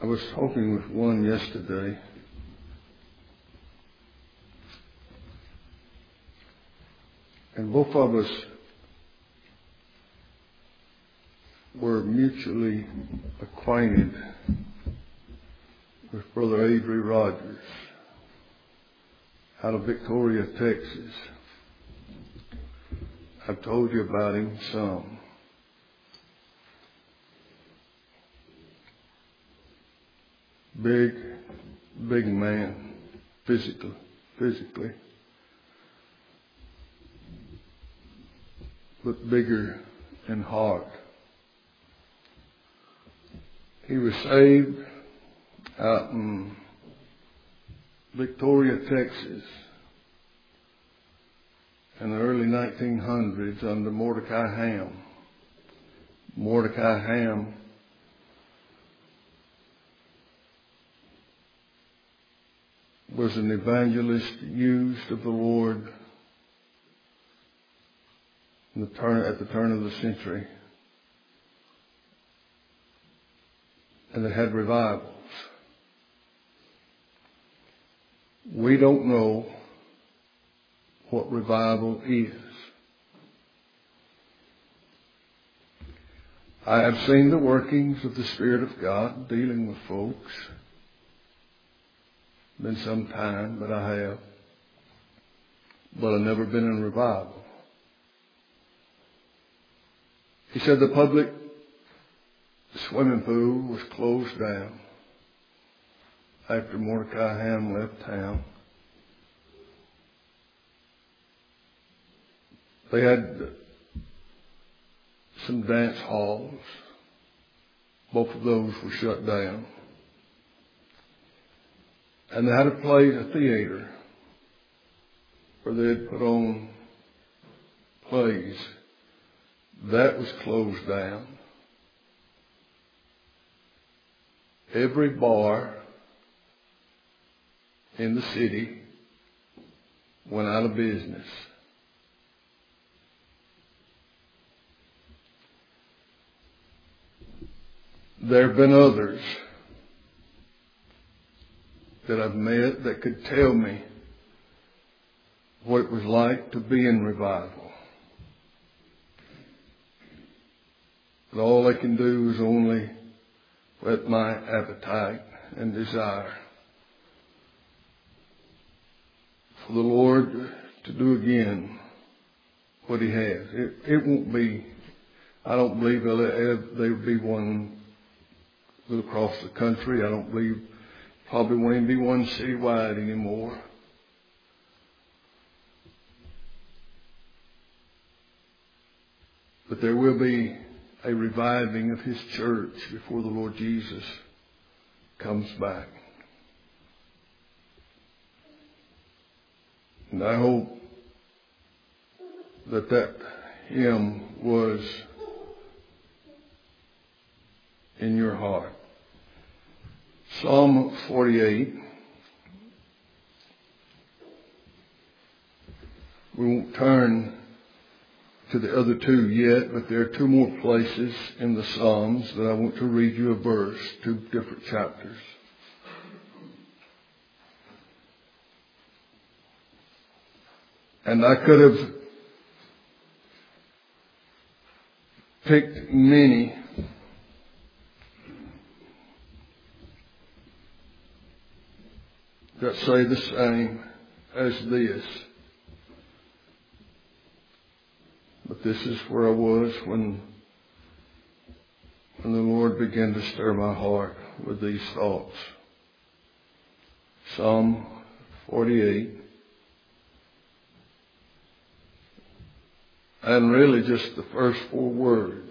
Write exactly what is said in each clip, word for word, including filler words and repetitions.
I was talking with one yesterday, and both of us were mutually acquainted with Brother Avery Rogers out of Victoria, Texas. I've told you about him some. Big, big man, physically, physically, but bigger in heart. He was saved out in Victoria, Texas in the early nineteen hundreds under Mordecai Ham. Mordecai Ham was an evangelist used of the Lord in the turn, at the turn of the century. And they had revivals. We don't know what revival is. I have seen the workings of the Spirit of God dealing with folks. Been some time, but I have. But I've never been in revival. He said the public swimming pool was closed down after Mordecai Ham left town. They had some dance halls. Both of those were shut down. And they had a play, a theater, where they had put on plays. That was closed down. Every bar in the city went out of business. There have been others that I've met that could tell me what it was like to be in revival. But all they can do is only whet my appetite and desire for the Lord to do again what He has. It, it won't be, I don't believe there will be one across the country. I don't believe probably won't even be one citywide anymore. But there will be a reviving of His church before the Lord Jesus comes back. And I hope that that hymn was in your heart. Psalm forty-eight. We won't turn to the other two yet, but there are two more places in the Psalms that I want to read you a verse, two different chapters. And I could have picked many that say the same as this. But this is where I was when, when the Lord began to stir my heart with these thoughts. Psalm forty-eight. And really just the first four words.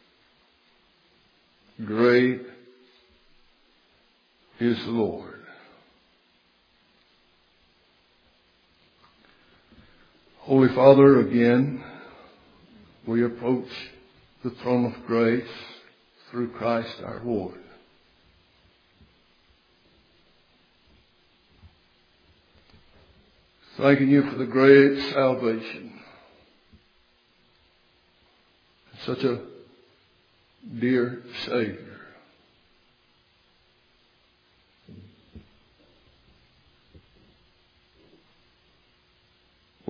Great is the Lord. Holy Father, again, we approach the throne of grace through Christ our Lord. Thanking you for the great salvation. Such a dear Savior.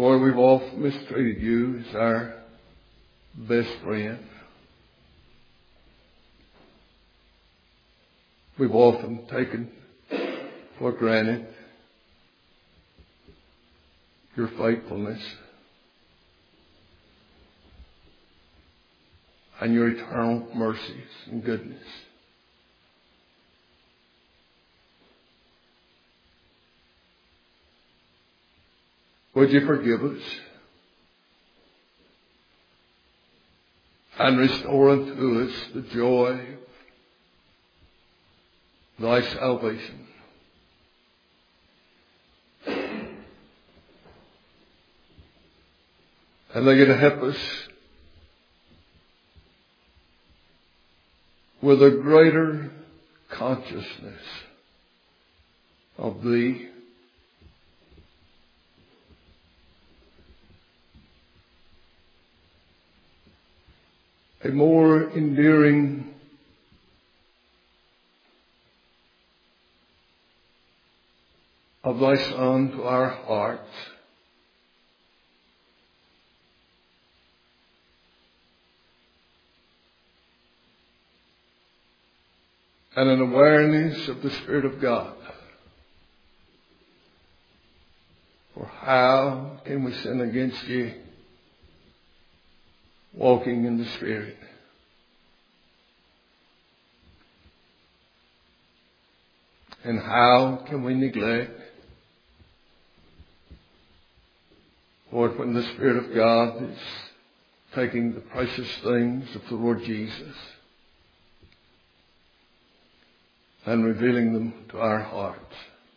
Lord, we've often mistreated you as our best friend. We've often taken for granted your faithfulness and your eternal mercies and goodness. Would you forgive us and restore unto us the joy of thy salvation? And they're going to help us with a greater consciousness of thee. A more endearing of thy Son to our hearts. And an awareness of the Spirit of God. For how can we sin against you walking in the Spirit? And how can we neglect, Lord, when the Spirit of God is taking the precious things of the Lord Jesus and revealing them to our hearts?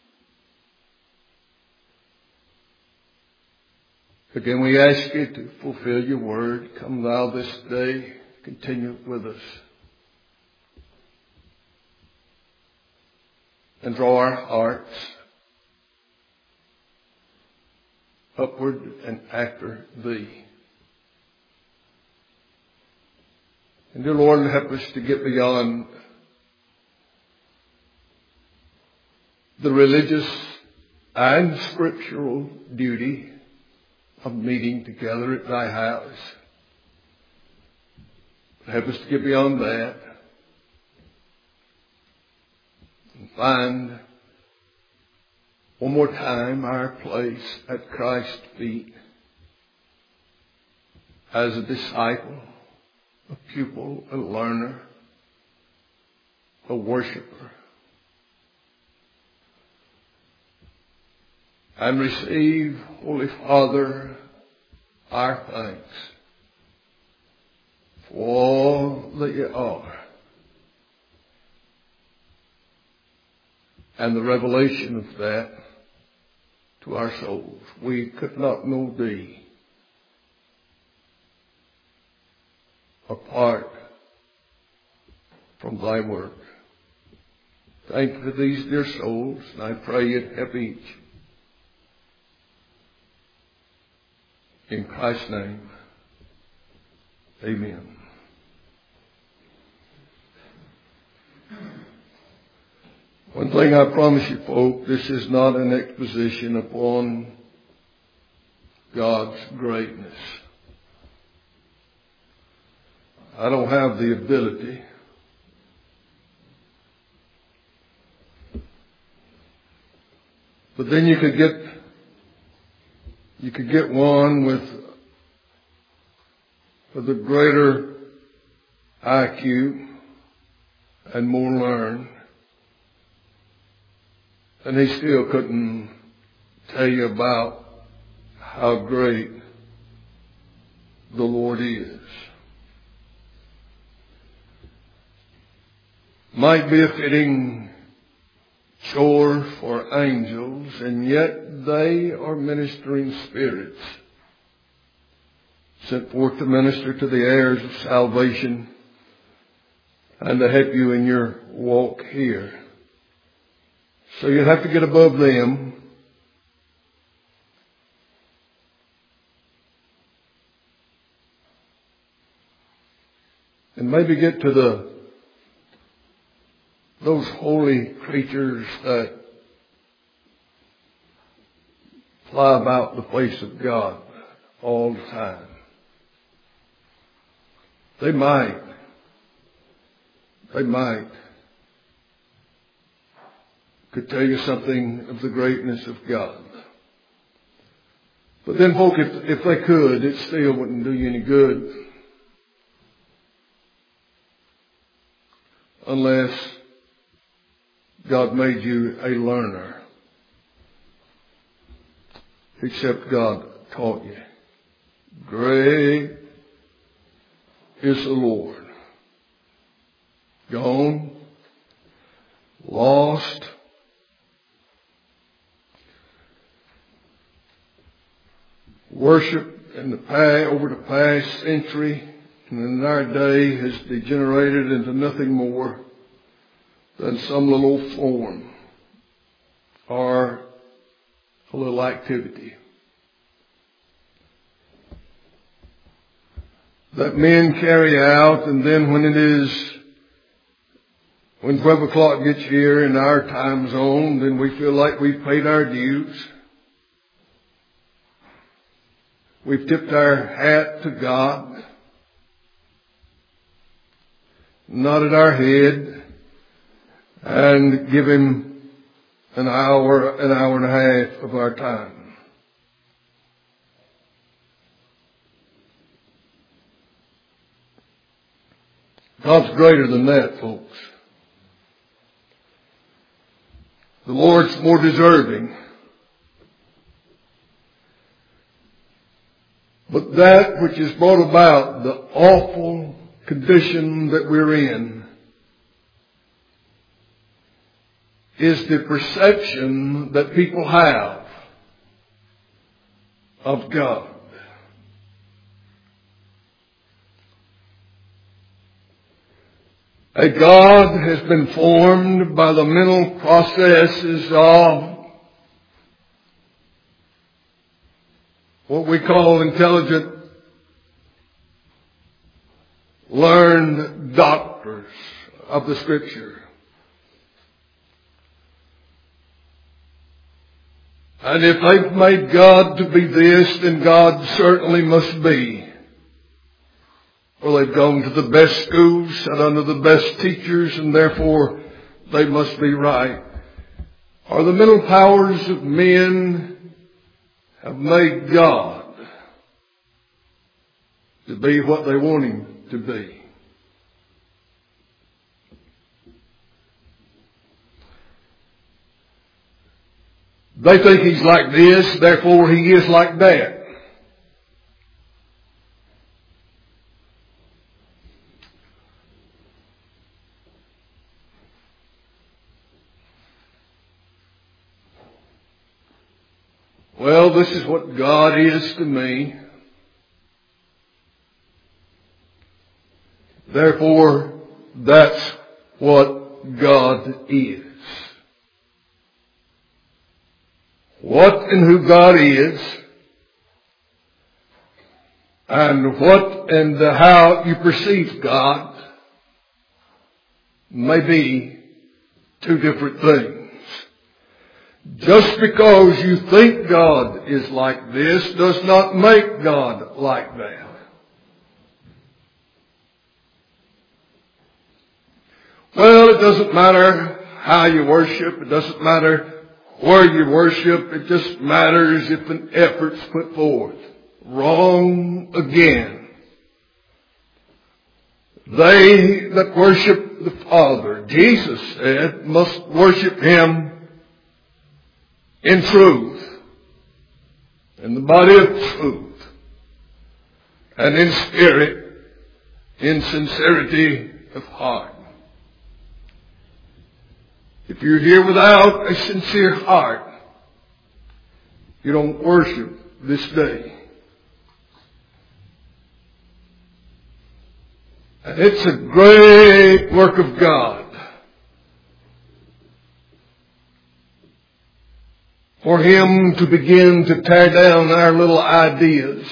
Again, we ask you to fulfill your word. Come thou this day, continue with us, and draw our hearts upward and after thee. And dear Lord, help us to get beyond the religious and scriptural duty of meeting together at thy house. Help us to get beyond that and find one more time our place at Christ's feet as a disciple, a pupil, a learner, a worshiper. And receive, Holy Father, our thanks for all that you are and the revelation of that to our souls. We could not know thee apart from thy work. Thank you for these dear souls, and I pray you'd help each. In Christ's name, amen. One thing I promise you, folk, this is not an exposition upon God's greatness. I don't have the ability but then you could get You could get one with, with a greater I Q and more learned, and he still couldn't tell you about how great the Lord is. Might be a fitting chore for angels, and yet they are ministering spirits sent forth to minister to the heirs of salvation and to help you in your walk here. So you have to get above them and maybe get to the those holy creatures that fly about the face of God all the time. They might. They might. Could tell you something of the greatness of God. But then, folk, if, if they could, it still wouldn't do you any good. Unless God made you a learner. Except God taught you. Great is the Lord. Gone. Lost. Worship in the past, over the past century and in our day has degenerated into nothing more than some little form or a little activity that men carry out, and then when it is, when twelve o'clock gets here in our time zone, then we feel like we've paid our dues. We've tipped our hat to God, nodded our head, and give Him an hour, an hour and a half of our time. God's greater than that, folks. The Lord's more deserving. But that which has brought about the awful condition that we're in is the perception that people have of God. A God has been formed by the mental processes of what we call intelligent, learned doctors of the Scripture. And if they've made God to be this, then God certainly must be. Or they've gone to the best schools, sat under the best teachers, and therefore they must be right. Or the mental powers of men have made God to be what they want Him to be. They think He's like this, therefore He is like that. Well, this is what God is to me. Therefore, that's what God is. What and who God is, and what and how you perceive God may be two different things. Just because you think God is like this does not make God like that. Well, it doesn't matter how you worship. It doesn't matter where you worship. It just matters if an effort's put forth. Wrong again. They that worship the Father, Jesus said, must worship Him in truth, in the body of truth, and in spirit, in sincerity of heart. If you're here without a sincere heart, you don't worship this day. And it's a great work of God for Him to begin to tear down our little ideas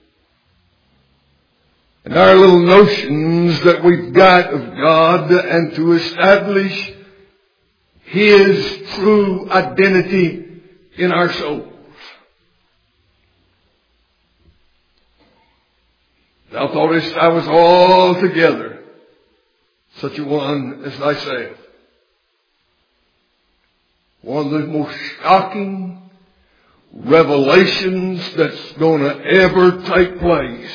and our little notions that we've got of God, and to establish His true identity in our souls. Thou thoughtest I was altogether such a one as thyself. One of the most shocking revelations that's going to ever take place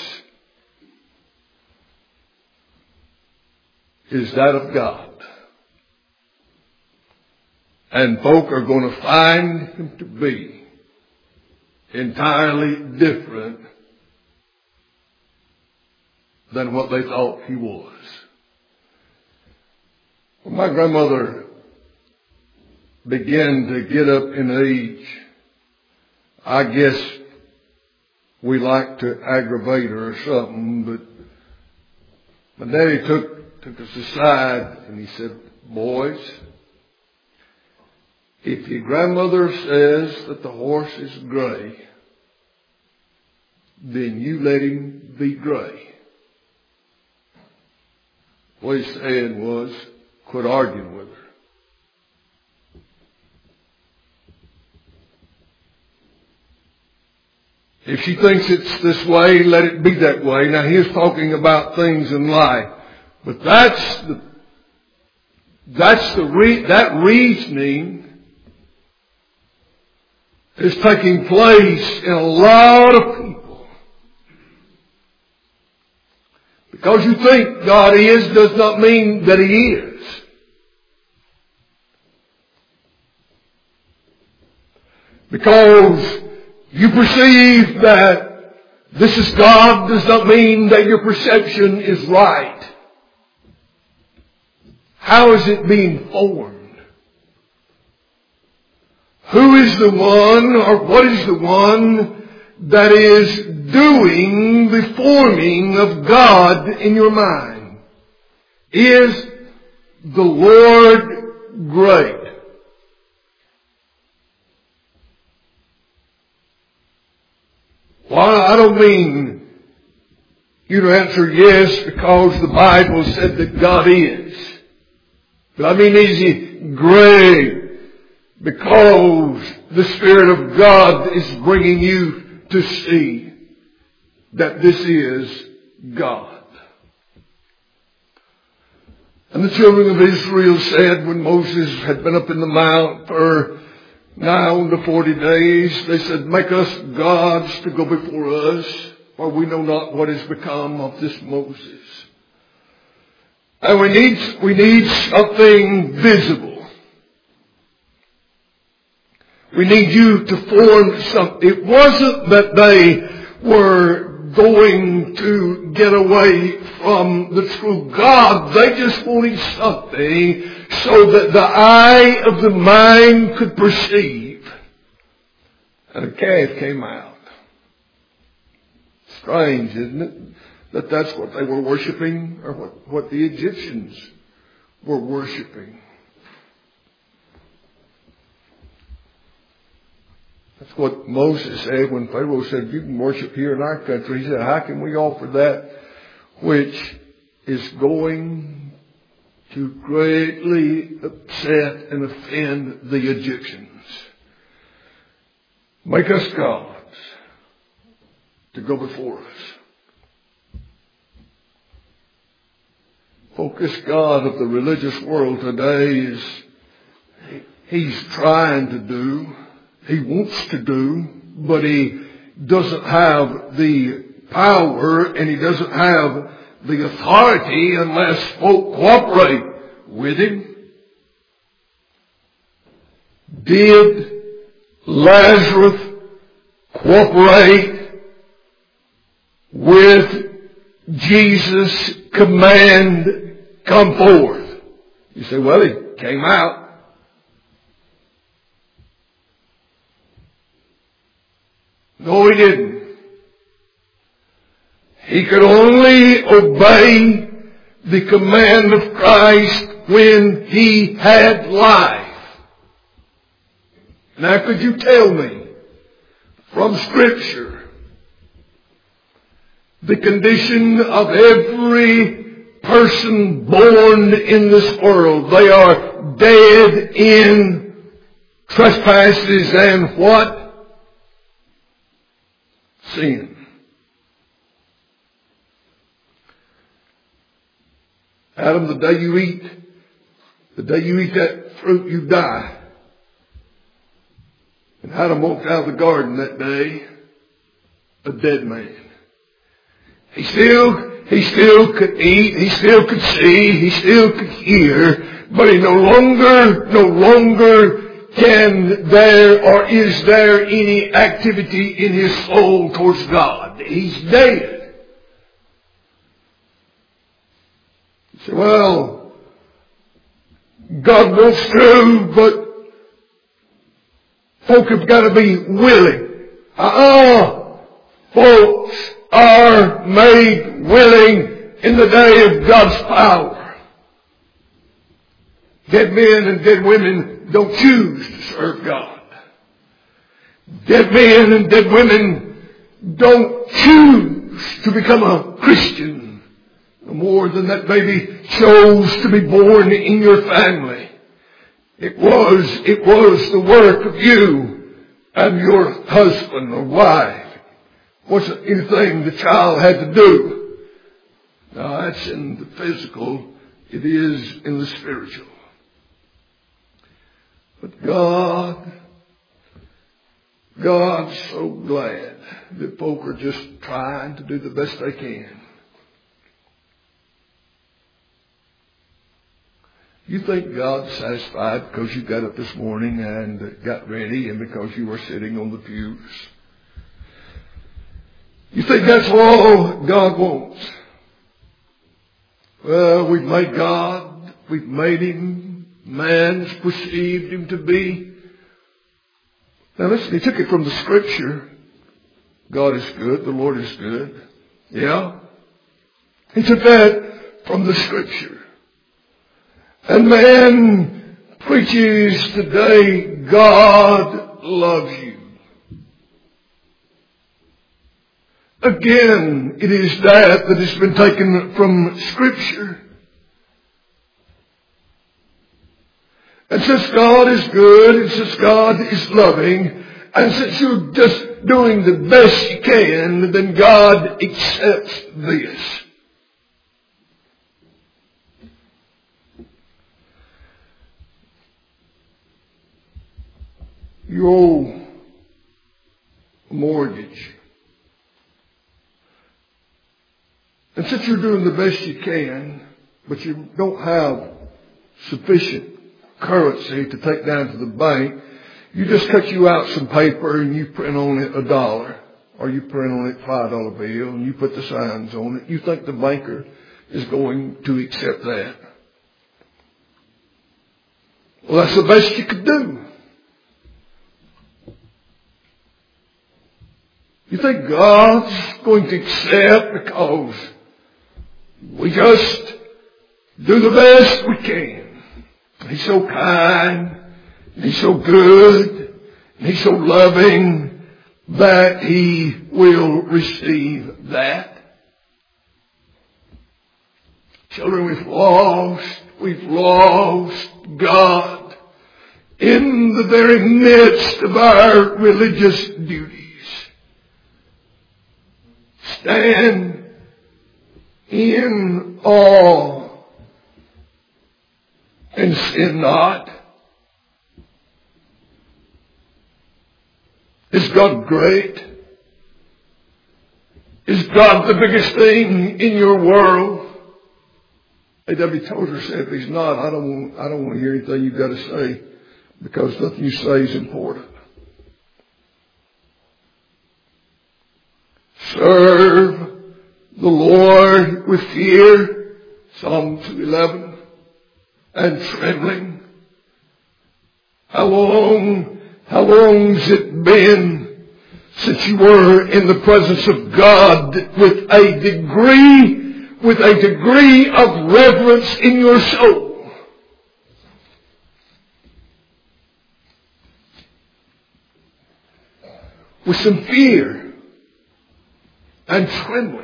is that of God. And folk are going to find Him to be entirely different than what they thought He was. When my grandmother began to get up in age, I guess we liked to aggravate her or something, but my daddy took, took us aside and he said, boys, if your grandmother says that the horse is gray, then you let him be gray. What he said was, quit arguing with her. If she thinks it's this way, let it be that way. Now, he was talking about things in life. But that's the, that's the re, that reasoning is taking place in a lot of people. Because you think God is does not mean that He is. Because you perceive that this is God does not mean that your perception is right. How is it being formed? Who is the one or what is the one that is doing the forming of God in your mind? Is the Lord great? Well, I don't mean you to answer yes because the Bible said that God is. But I mean, is He great because the Spirit of God is bringing you to see that this is God. And the children of Israel said when Moses had been up in the mount for now on the forty days, they said, make us gods to go before us, for we know not what has become of this Moses. And we need, we need something visible. We need you to form something. It wasn't that they were going to get away from the true God. They just wanted something so that the eye of the mind could perceive. And a calf came out. Strange, isn't it? That that's what they were worshiping, or what, what the Egyptians were worshiping. That's what Moses said when Pharaoh said, you can worship here in our country. He said, how can we offer that which is going to greatly upset and offend the Egyptians? Make us gods to go before us. Focus God of the religious world today is, he's trying to do, he wants to do, but he doesn't have the power and he doesn't have the authority unless folk cooperate with him. Did Lazarus cooperate with Jesus' command, come forth? You say, well, he came out. No, he didn't. He could only obey the command of Christ when he had life. Now, could you tell me from Scripture the condition of every person born in this world? They are dead in trespasses and what? Sin. Adam, the day you eat, the day you eat that fruit, you die. And Adam walked out of the garden that day, a dead man. He still, he still could eat, he still could see, he still could hear, but he no longer, no longer can there or is there any activity in his soul towards God. He's dead. You say, well, God wants to, but folk have got to be willing. Uh-uh. Folks are made willing in the day of God's power. Dead men and dead women don't choose to serve God. Dead men and dead women don't choose to become a Christian no more than that baby chose to be born in your family. It was, it was the work of you and your husband or wife. Wasn't anything the child had to do. Now that's in the physical. It is in the spiritual. But God, God's so glad that folk are just trying to do the best they can. You think God's satisfied because you got up this morning and got ready and because you were sitting on the pews? You think that's all God wants? Well, we've made God, we've made Him, man's perceived Him to be. Now listen, he took it from the Scripture. God is good, the Lord is good. Yeah? He took that from the Scripture. And man preaches today, God loves you. Again, it is that that has been taken from Scripture. And since God is good, and since God is loving, and since you're just doing the best you can, then God accepts this. You owe a mortgage. And since you're doing the best you can, but you don't have sufficient currency to take down to the bank, you just cut you out some paper and you print on it a dollar, or you print on it a five dollar bill and you put the signs on it. You think the banker is going to accept that? Well, that's the best you could do. You think God's going to accept because we just do the best we can? He's so kind, and He's so good, and He's so loving that He will receive that. Children, we've lost, we've lost God in the very midst of our religious duties. Stand in awe and sin not. Is God great? Is God the biggest thing in your world? A W Tozer said, if He's not, I don't want, I don't want to hear anything you've got to say, because nothing you say is important. Serve the Lord with fear, Psalm two eleven, and trembling. How long, how long's it been since you were in the presence of God with a degree, with a degree of reverence in your soul? With some fear and trembling.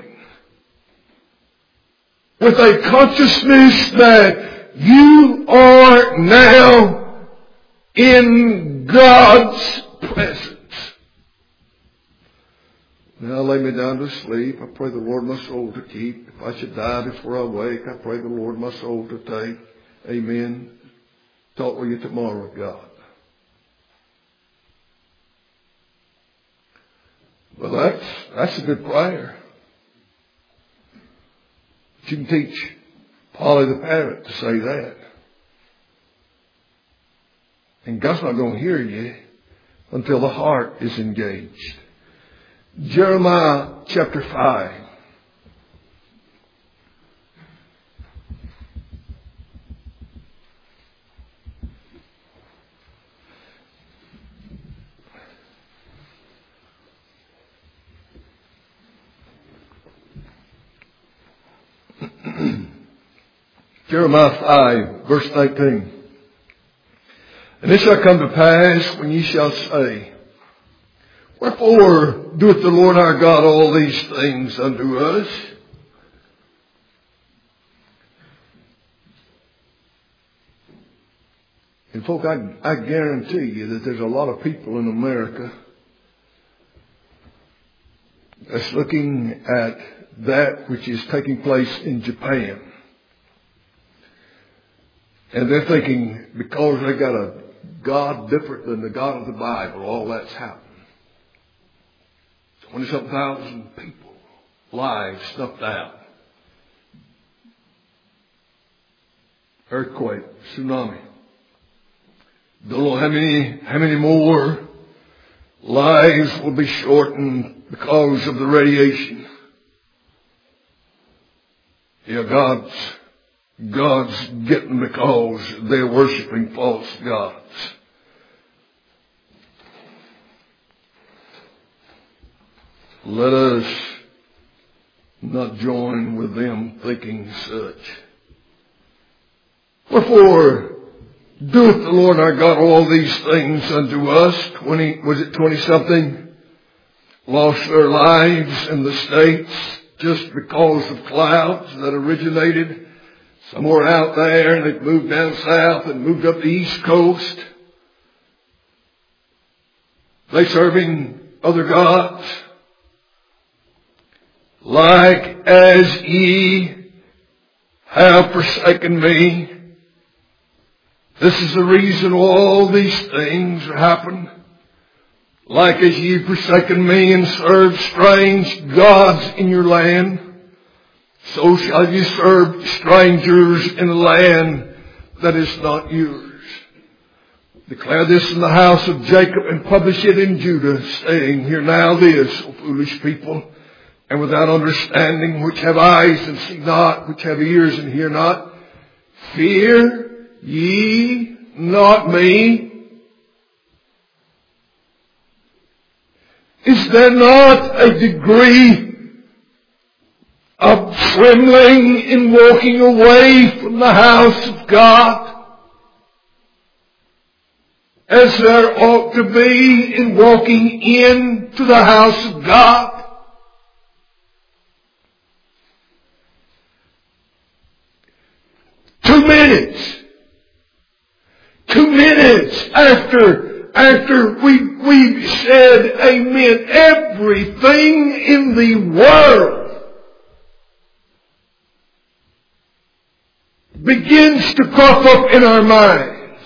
With a consciousness that you are now in God's presence. Now lay me down to sleep. I pray the Lord my soul to keep. If I should die before I wake, I pray the Lord my soul to take. Amen. Talk with you tomorrow, God. Well, that's, that's a good prayer. You can teach Polly the parrot to say that. And God's not going to hear you until the heart is engaged. Jeremiah chapter five. Jeremiah five, verse nineteen. And it shall come to pass when ye shall say, wherefore doeth the Lord our God all these things unto us? And folk, I, I guarantee you that there's a lot of people in America that's looking at that which is taking place in Japan. And they're thinking, because they got a God different than the God of the Bible, all that's happened. twenty-something thousand people, lives snuffed out. Earthquake, tsunami. Don't know how many, how many more lives will be shortened because of the radiation. Yeah, God's God's getting because they're worshiping false gods. Let us not join with them thinking such. Wherefore doeth the Lord our God all these things unto us? Twenty, was it twenty something? Lost their lives in the States just because of clouds that originated somewhere out there, and it moved down south and moved up the east coast. They serving other gods. Like as ye have forsaken me. This is the reason all these things happen. Like as ye have forsaken me and served strange gods in your land, so shall you serve strangers in a land that is not yours. Declare this in the house of Jacob and publish it in Judah, saying, hear now this, O foolish people, and without understanding, which have eyes and see not, which have ears and hear not. Fear ye not me. Is there not a degree of trembling in walking away from the house of God, as there ought to be in walking into the house of God? Two minutes, two minutes after, after we, we said amen, everything in the world begins to crop up in our minds.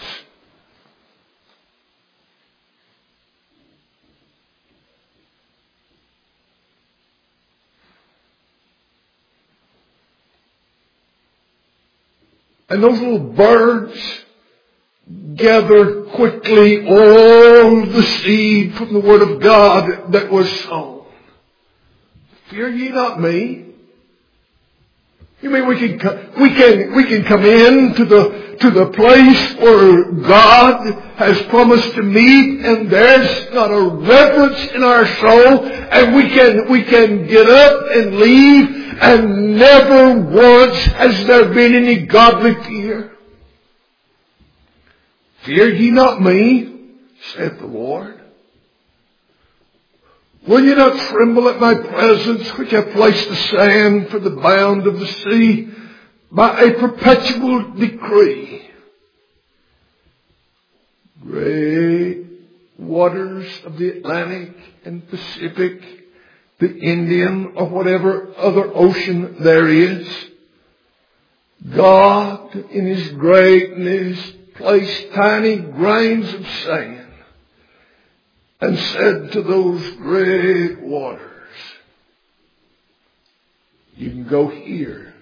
And those little birds gather quickly all the seed from the Word of God that was sown. Fear ye not me. You mean we can we can we can come in to the to the place where God has promised to meet, and there's not a reverence in our soul, and we can we can get up and leave, and never once has there been any godly fear. Fear ye not me, saith the Lord. Will you not tremble at my presence, which hath placed the sand for the bound of the sea by a perpetual decree? Great waters of the Atlantic and Pacific the Indian, or whatever other ocean there is. God, in His greatness, placed tiny grains of sand and said to those great waters, you can go here,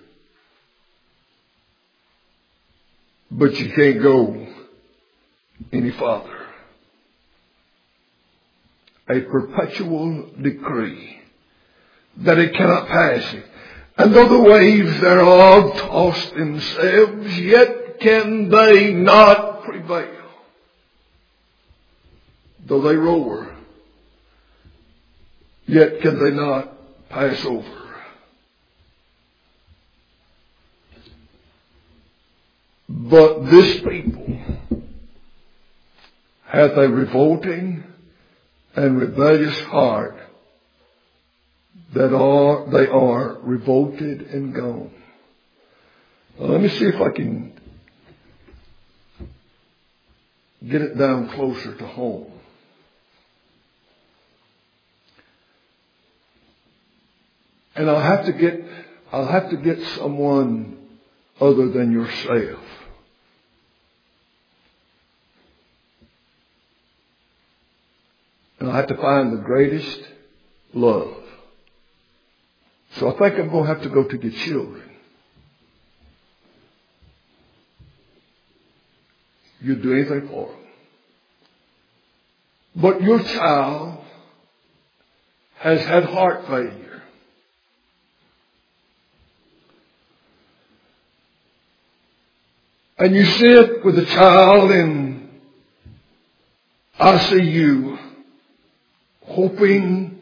but you can't go any farther. A perpetual decree that it cannot pass it. And though the waves thereof toss themselves, yet can they not prevail. Though they roar, yet can they not pass over. But this people hath a revolting and rebellious heart, that are they are revolted and gone. Now, let me see if I can get it down closer to home. And I'll have to get I'll have to get someone other than yourself. And I have to find the greatest love. So I think I'm going to have to go to your children. You'd do anything for them. But your child has had heart failure. And you sit with the child in I C U, hoping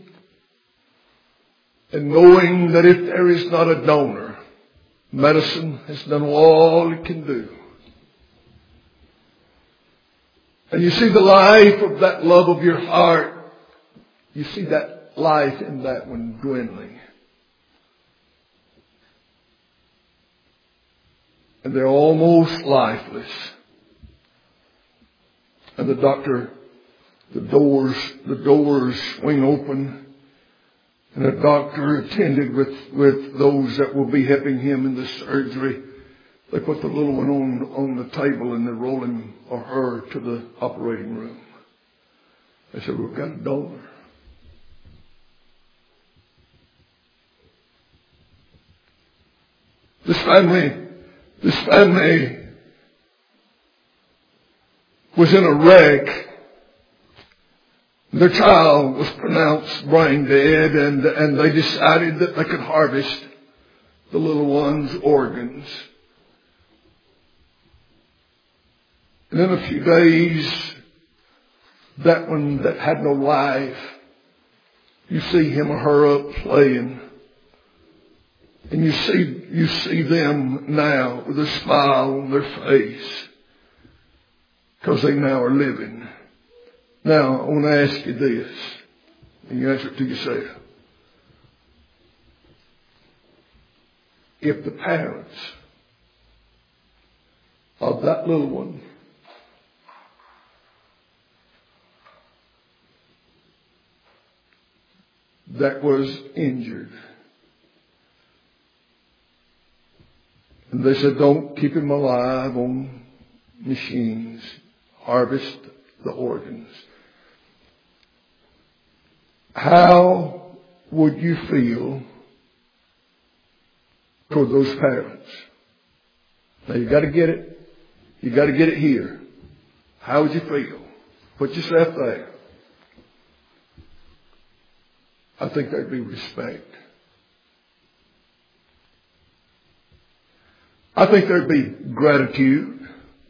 and knowing that if there is not a donor, medicine has done all it can do. And you see the life of that love of your heart, you see that life in that one dwindling. And they're almost lifeless. And the doctor, the doors, the doors swing open. And the doctor attended with, with those that will be helping him in the surgery. They put the little one on, on the table and they roll him or her to the operating room. They said, we've got a donor. This family, this family was in a wreck. Their child was pronounced brain dead, and, and they decided that they could harvest the little one's organs. And in a few days, that one that had no life, you see him or her up playing. And you see, you see them now with a smile on their face, because they now are living. Now, I want to ask you this, and you answer it to yourself. If the parents of that little one that was injured, and they said, don't keep him alive on machines, harvest the organs, how would you feel toward those parents? Now you got to get it. You got to get it here. How would you feel? Put yourself there. I think there'd be respect. I think there'd be gratitude.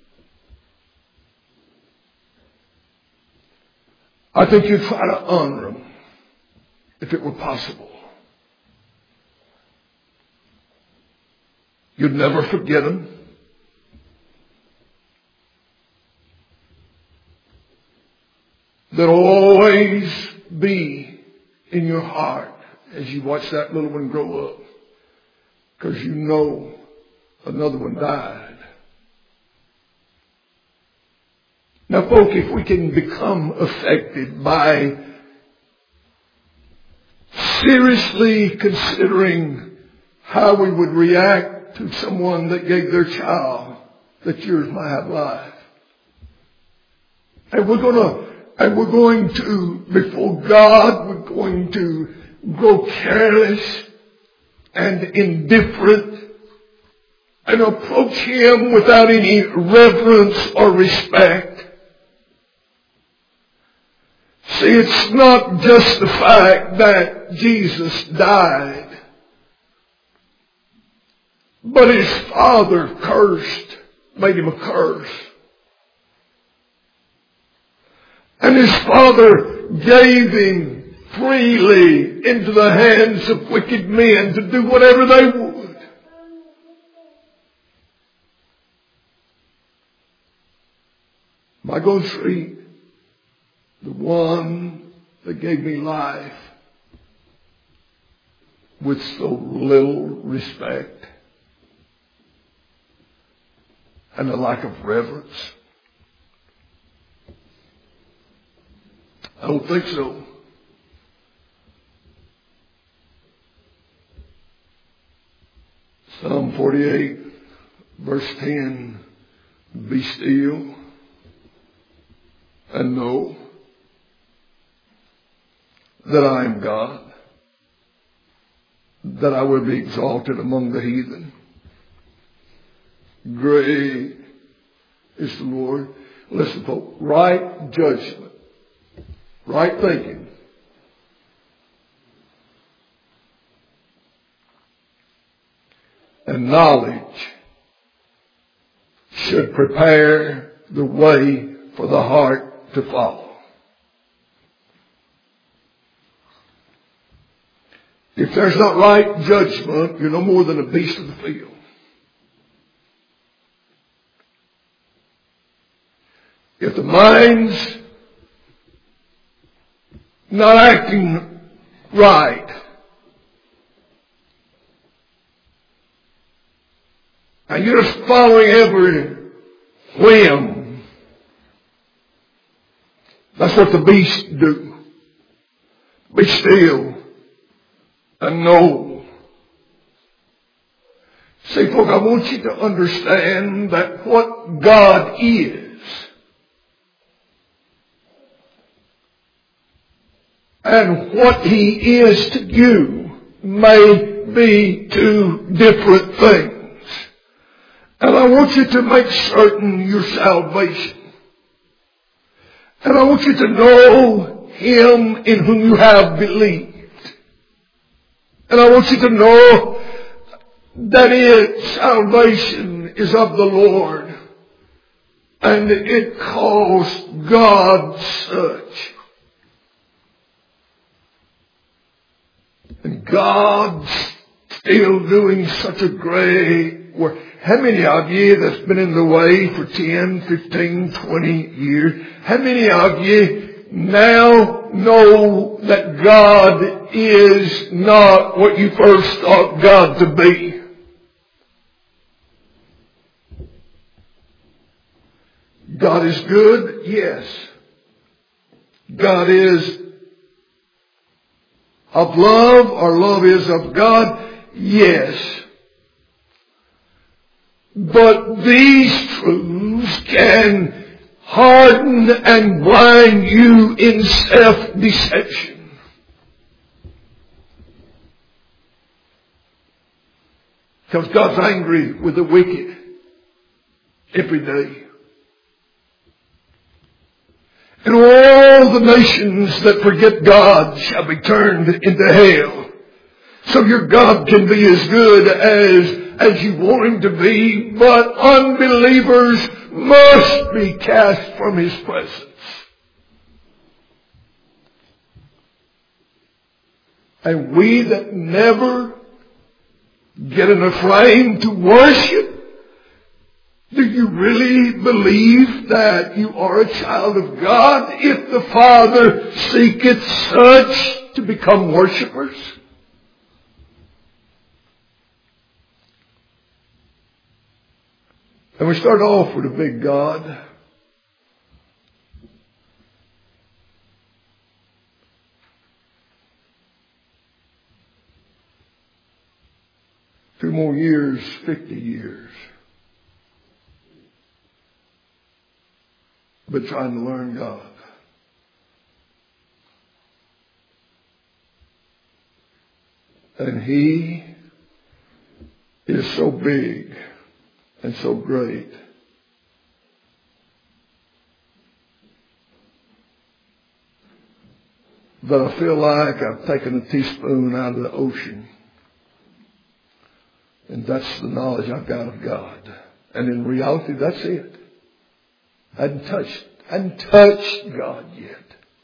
I think you'd try to honor them if it were possible. You'd never forget them. There'll always be in your heart as you watch that little one grow up, because you know another one died. Now, folk, if we can become affected by seriously considering how we would react to someone that gave their child that yours might have life. And we're gonna, and we're going to, before God, we're going to grow careless and indifferent and approach Him without any reverence or respect. See, it's not just the fact that Jesus died, but His Father cursed, made Him a curse. And His Father gave Him freely into the hands of wicked men to do whatever they would. Am I going to treat the one that gave me life with so little respect and a lack of reverence? I don't think so. Psalm forty-eight, verse ten, be still and know that I am God, that I will be exalted among the heathen. Great is the Lord. Listen, folks, right judgment, right thinking, and knowledge should prepare the way for the heart to follow. If there's not right judgment, you're no more than a beast of the field. If the mind's not acting right, and you're just following every whim, that's what the beasts do. Be still and know. See, folks, I want you to understand that what God is and what He is to you may be two different things. And I want you to make certain your salvation. And I want you to know Him in whom you have believed. And I want you to know that its salvation is of the Lord. And it calls God such. And God's still doing such a great work. How many of you that's been in the way for ten, fifteen, twenty years, how many of you now know that God is not what you first thought God to be? God is good, yes. God is of love, or love is of God, yes. But these truths can harden and blind you in self-deception. Because God's angry with the wicked every day. And all the nations that forget God shall be turned into hell. So your God can be as good as as you want Him to be, but unbelievers must be cast from His presence. And we that never get in a frame to worship, do you really believe that you are a child of God if the Father seeketh such to become worshipers? And we start off with a big God. Two more years, fifty years. But trying to learn God. And He is so big and so great. That I feel like I've taken a teaspoon out of the ocean. And that's the knowledge I've got of God. And in reality, that's it. I hadn't touched, I hadn't touched God yet.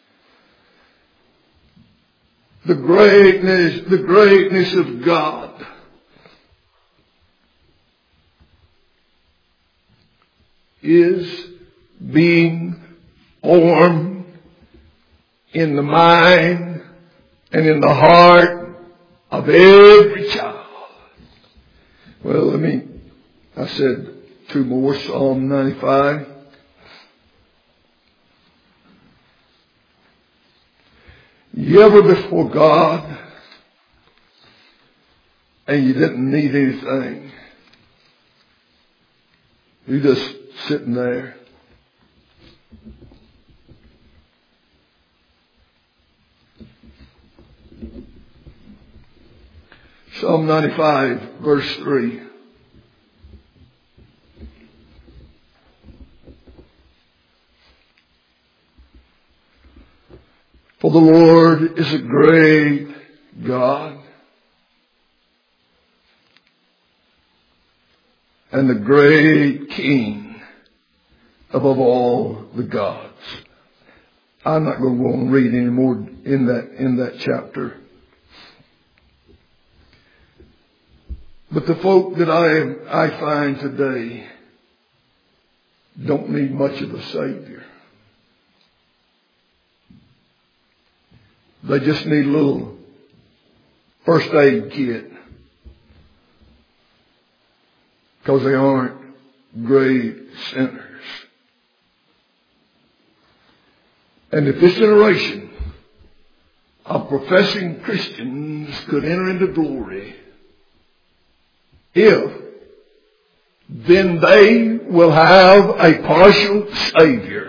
The greatness, the greatness of God. Is being formed in the mind and in the heart of every child. Well, let me, I said two more, Psalm ninety-five. You ever before God and you didn't need anything? You just sitting there. Psalm ninety-five, verse three. For the Lord is a great God and the great King above all the gods. I'm not going to go and read any more in that, in that chapter. But the folk that I, I find today don't need much of a Savior. They just need a little first aid kit. Because they aren't great sinners. And if this generation of professing Christians could enter into glory, if, then they will have a partial Savior.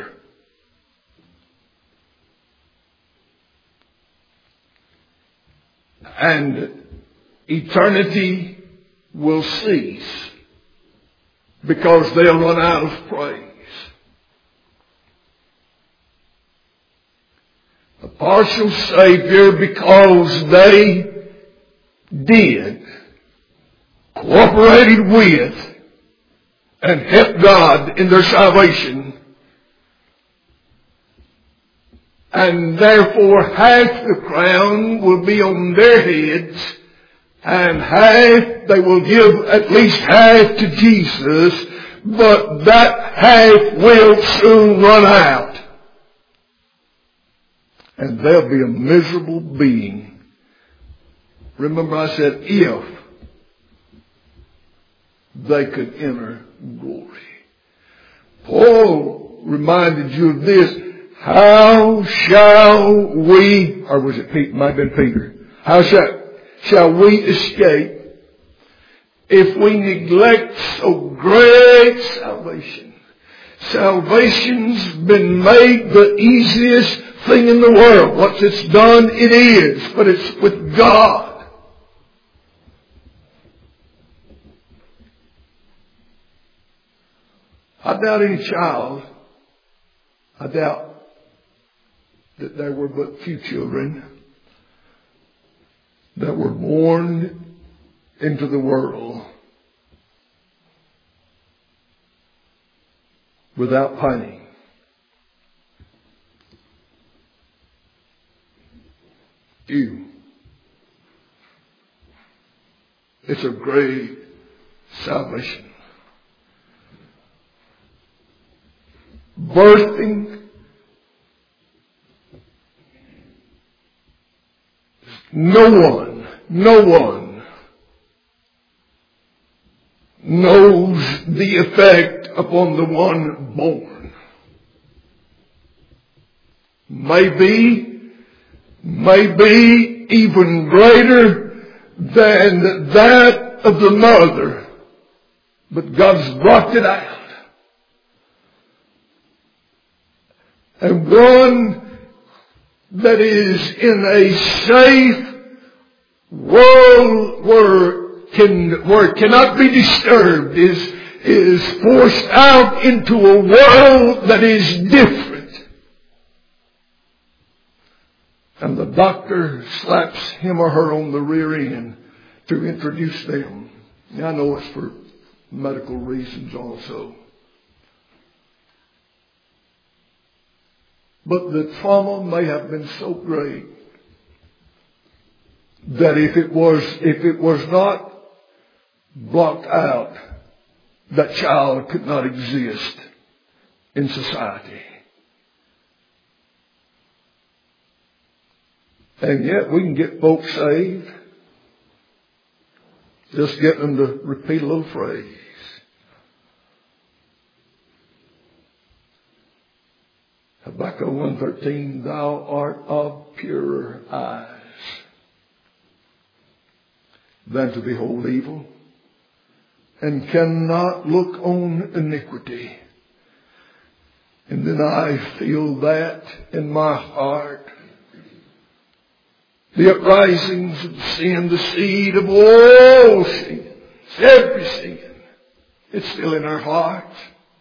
And eternity will cease because they'll run out of praise. A partial Savior because they did, cooperated with, and helped God in their salvation. And therefore half the crown will be on their heads, and half, they will give at least half to Jesus, but that half will soon run out. And they'll be a miserable being. Remember I said if they could enter glory. Paul reminded you of this. How shall we, or was it Peter? Might have been Peter. How shall, shall we escape if we neglect so great salvation? Salvation's been made the easiest thing in the world. Once it's done, it is. But it's with God. I doubt any child, I doubt that there were but few children that were born into the world without pining. You. It's a great salvation. Birthing no one, no one knows the effect upon the one born. Maybe, maybe even greater than that of the mother, but God's blocked it out. And one that is in a safe world where can where it cannot be disturbed is is forced out into a world that is different. And the doctor slaps him or her on the rear end to introduce them. Now, I know it's for medical reasons also. But the trauma may have been so great that if it was, if it was not blocked out, that child could not exist in society. And yet we can get folks saved. Just get them to repeat a little phrase. Habakkuk one thirteen, thou art of purer eyes than to behold evil, and cannot look on iniquity. And then I feel that in my heart. The uprisings of sin, the seed of all sin, every sin, it's still in our hearts.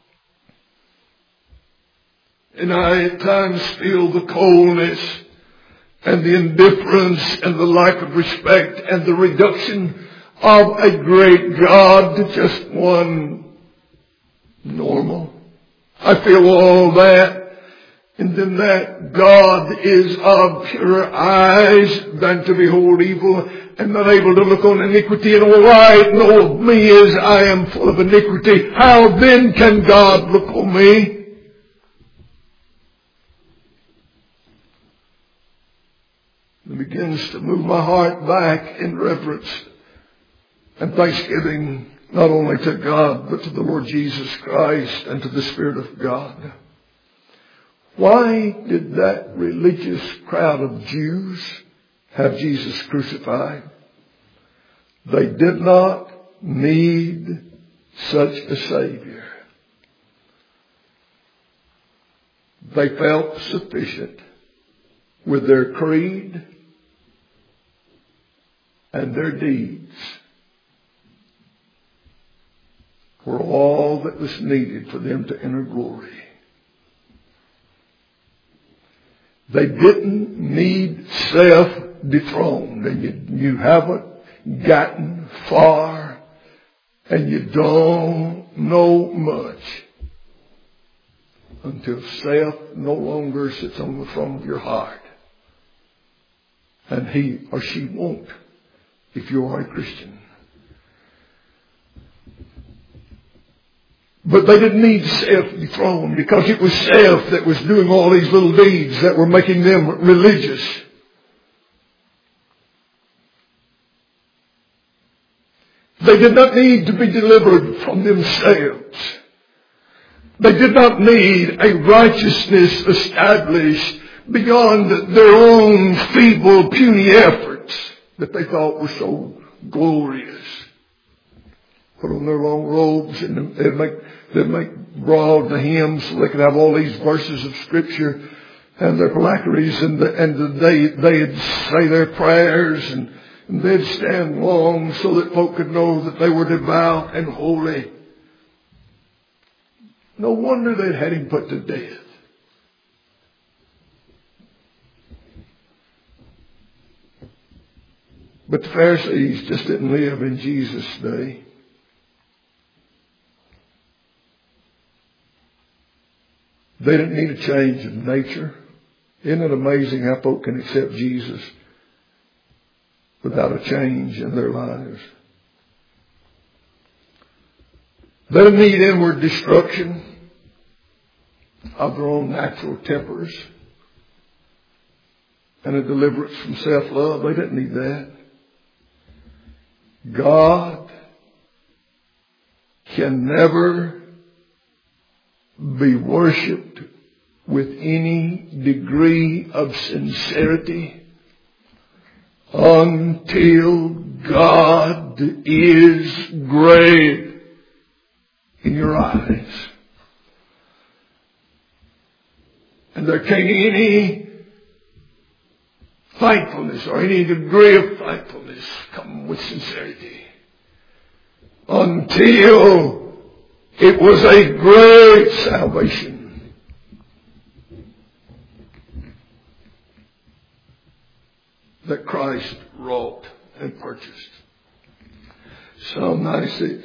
And I at times feel the coldness and the indifference and the lack of respect and the reduction of a great God to just one normal. I feel all that. And then that God is of purer eyes than to behold evil, and not able to look on iniquity. And all I know of me is I am full of iniquity. How then can God look on me? It begins to move my heart back in reverence and thanksgiving, not only to God, but to the Lord Jesus Christ and to the Spirit of God. Why did that religious crowd of Jews have Jesus crucified? They did not need such a Savior. They felt sufficient with their creed and their deeds were all that was needed for them to enter glory. They didn't need self-dethroned, and you, you haven't gotten far, and you don't know much until self no longer sits on the throne of your heart. And he or she won't if you are a Christian. But they didn't need self-dethroned because it was self that was doing all these little deeds that were making them religious. They did not need to be delivered from themselves. They did not need a righteousness established beyond their own feeble, puny efforts that they thought were so glorious. Put on their long robes and they'd make, they'd make broad the hymns so they could have all these verses of Scripture and their phylacteries, and, the, and the, they, they'd say their prayers, and, and they'd stand long so that folk could know that they were devout and holy. No wonder they'd had him put to death. But the Pharisees just didn't live in Jesus' day. They didn't need a change of nature. Isn't it amazing how folk can accept Jesus without a change in their lives? They didn't need inward destruction of their own natural tempers and a deliverance from self-love. They didn't need that. God can never be worshipped with any degree of sincerity until God is great in your eyes. And there can't any thankfulness or any degree of thankfulness come with sincerity until it was a great salvation. That Christ wrought and purchased. Psalm ninety-six.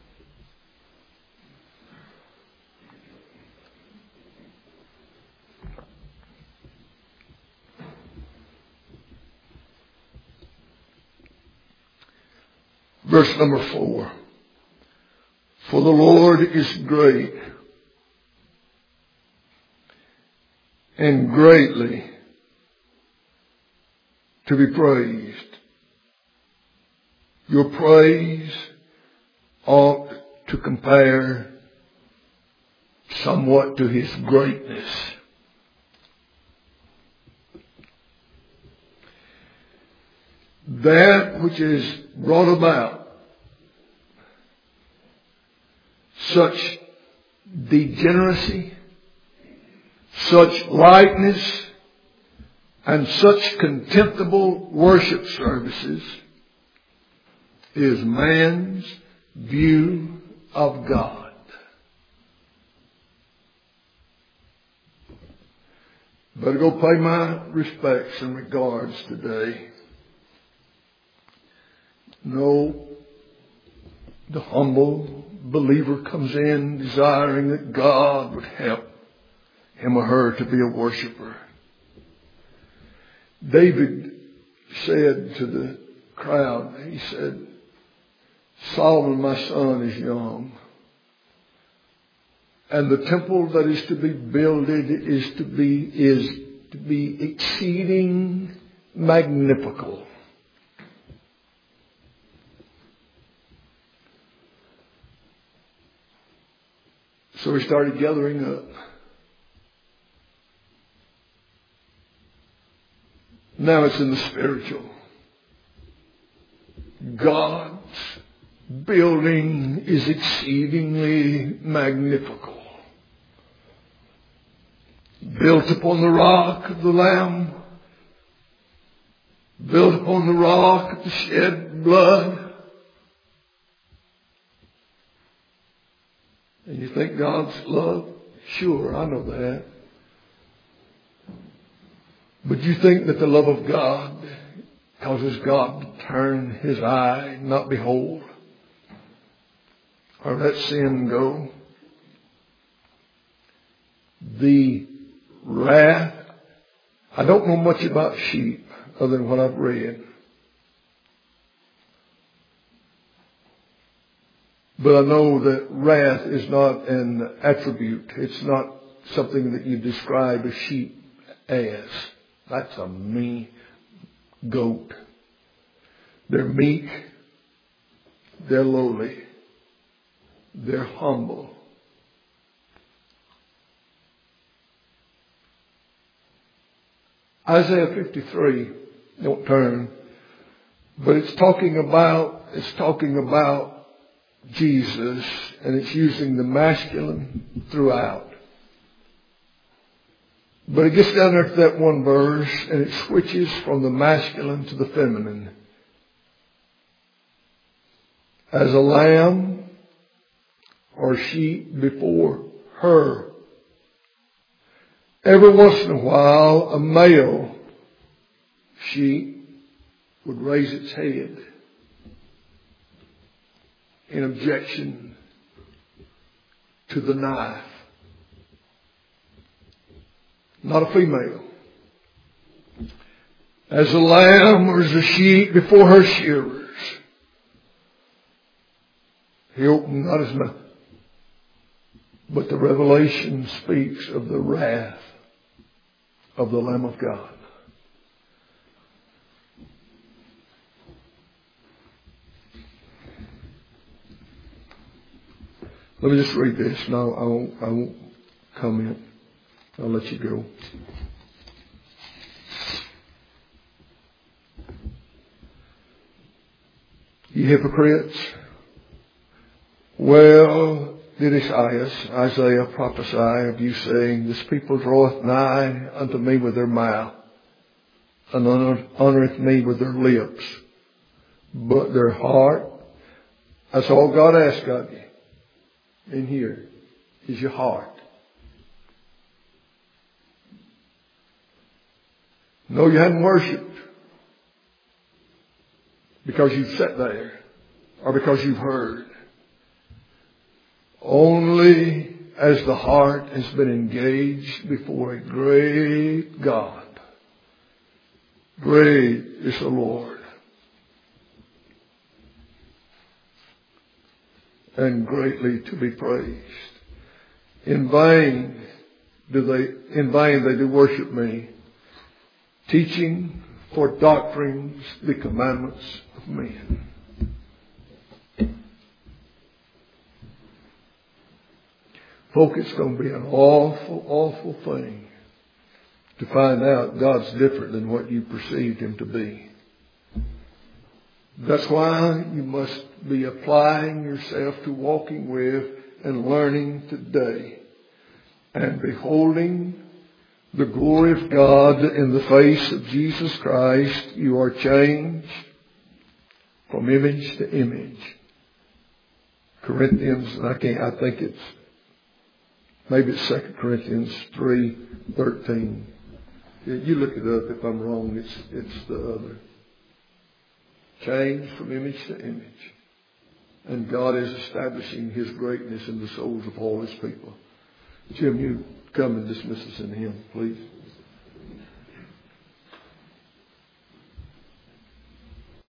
Verse number four. For the Lord is great and greatly to be praised. Your praise ought to compare somewhat to His greatness. That which is brought about such degeneracy, such lightness, and such contemptible worship services is man's view of God. Better go pay my respects and regards today. No, the humble believer comes in desiring that God would help him or her to be a worshiper. David said to the crowd, he said, Solomon, my son, is young, and the temple that is to be builded is to be is to be exceeding magnifical. So we started gathering up. Now it's in the spiritual. God's building is exceedingly magnifical. Built upon the rock of the Lamb. Built upon the rock of the shed blood. And you think God's love? Sure, I know that. But you think that the love of God causes God to turn His eye, not behold, or let sin go? The wrath. I don't know much about sheep other than what I've read. But I know that wrath is not an attribute. It's not something that you describe a sheep as. That's a mean goat. They're meek. They're lowly. They're humble. Isaiah fifty-three, don't turn, but it's talking about, it's talking about Jesus, and it's using the masculine throughout. But it gets down there to that one verse, and it switches from the masculine to the feminine. As a lamb or sheep before her. Every once in a while, a male sheep would raise its head in objection to the knife. Not a female. As a lamb or as a sheep before her shearers. He opened not his mouth. But the revelation speaks of the wrath of the Lamb of God. Let me just read this, and I'll, I won't, I won't comment. I'll let you go. you hypocrites. Well, did Isaiah, Isaiah prophesy of you, saying, this people draweth nigh unto me with their mouth, and honoreth me with their lips, but their heart, that's all God asks of you in here, is your heart. No, you hadn't worshipped because you've sat there or because you've heard. Only as the heart has been engaged before a great God. Great is the Lord. And greatly to be praised. In vain do they, in vain they do worship me, teaching for doctrines the commandments of men. Folk, it's going to be an awful, awful thing to find out God's different than what you perceived Him to be. That's why you must be applying yourself to walking with and learning today and beholding the glory of God in the face of Jesus Christ. You are changed from image to image. Corinthians, and I can't, I think it's, maybe it's Second Corinthians three thirteen. You look it up if I'm wrong. It's, it's the other. Changed from image to image. And God is establishing His greatness in the souls of all His people. Jim, you come and dismiss us in Him, please.